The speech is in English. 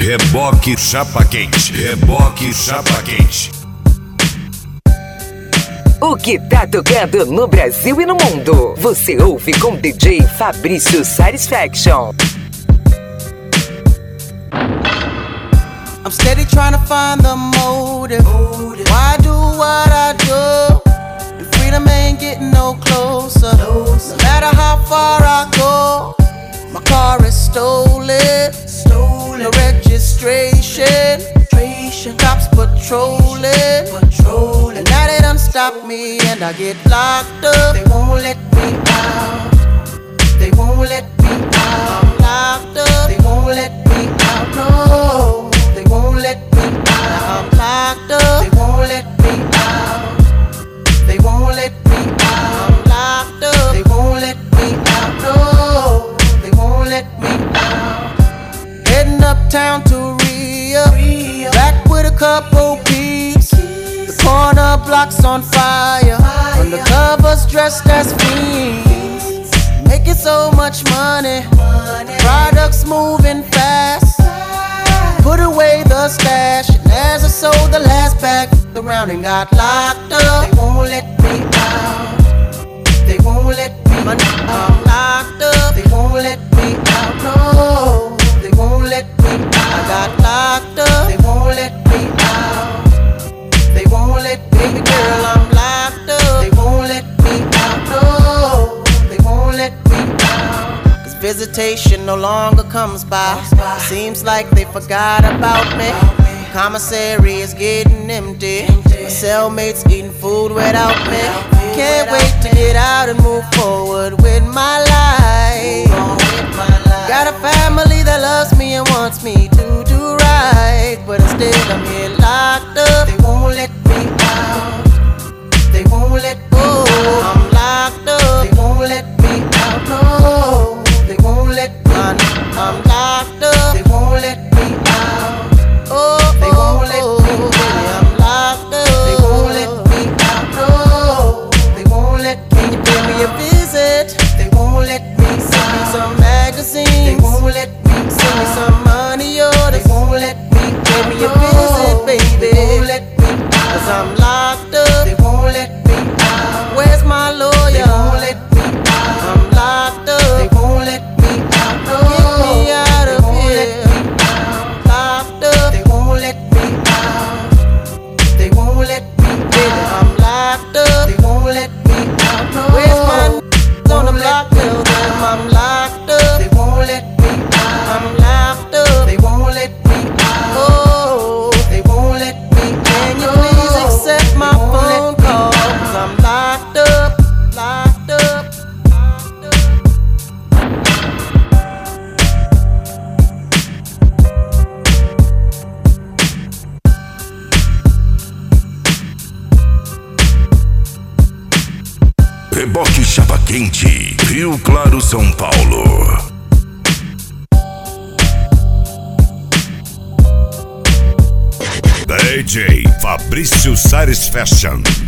Reboque Chapa Quente. Reboque Chapa Quente. O que tá tocando no Brasil e no mundo, você ouve com DJ Fabrício Satisfaction. I'm steady trying to find the motive. Why do what I do? And freedom ain't getting no closer. No matter how far I go, my car is stolen. No registration. Cops patrolling. And now they done stop me and I get locked up. They won't let me out. They won't let me out. I'm locked up. They won't let me out. No. They won't let me out. I'm locked up. They won't let me out. They won't let me out. I'm locked up. They won't let me out. No. They won't let me out. Heading uptown to Rio. Back with a couple peeps. The corner block's on fire. Undercovers dressed as fiends. Making so much money. Products moving fast. Put away the stash, and as I sold the last bag, around and got locked up. They won't let me out. They won't let me out. I'm locked up. They won't let me out. No, they won't let me out. I got locked up. They won't let me out. They won't let me, baby girl, I'm locked up. They won't let me out. No, they won't let me out. Visitation no longer comes by. It seems like they forgot about me. Commissary is getting empty. My cellmates eating food without me. Can't wait to get out and move forward with my life. Got a family that loves me and wants me to do right, but instead I'm here locked up. They won't let me out. They won't let go. I'm locked up. They won't let me out. No. They won't let me out. I'm locked up. They won't let me out. Oh, they won't let me out. Baby, I'm locked up. They won't let me out. No, they won't let me. Can you pay me a visit? They won't let me. Send me some magazines. They won't let me. Send me some money orders. They won't let me. Pay me a visit, baby. They won't let me out. 'Cause I'm locked up. They won't let me out. Where's my lawyer? They won't let me out. I'm locked up. They won't let me out. No. Get me out of here. Locked up. They won't let me out. They won't let me out. Baby, I'm locked up. They won't let me out. No. Where's my on the block? Tell them I'm locked up. They won't let me out. I'm locked up. They won't let me out. Oh, they won't let me out. Can you please accept my phone call? 'Cause I'm locked up. Locked up. Reboque Chapa Quente, Rio Claro, São Paulo. DJ Fabrício Satisfaction.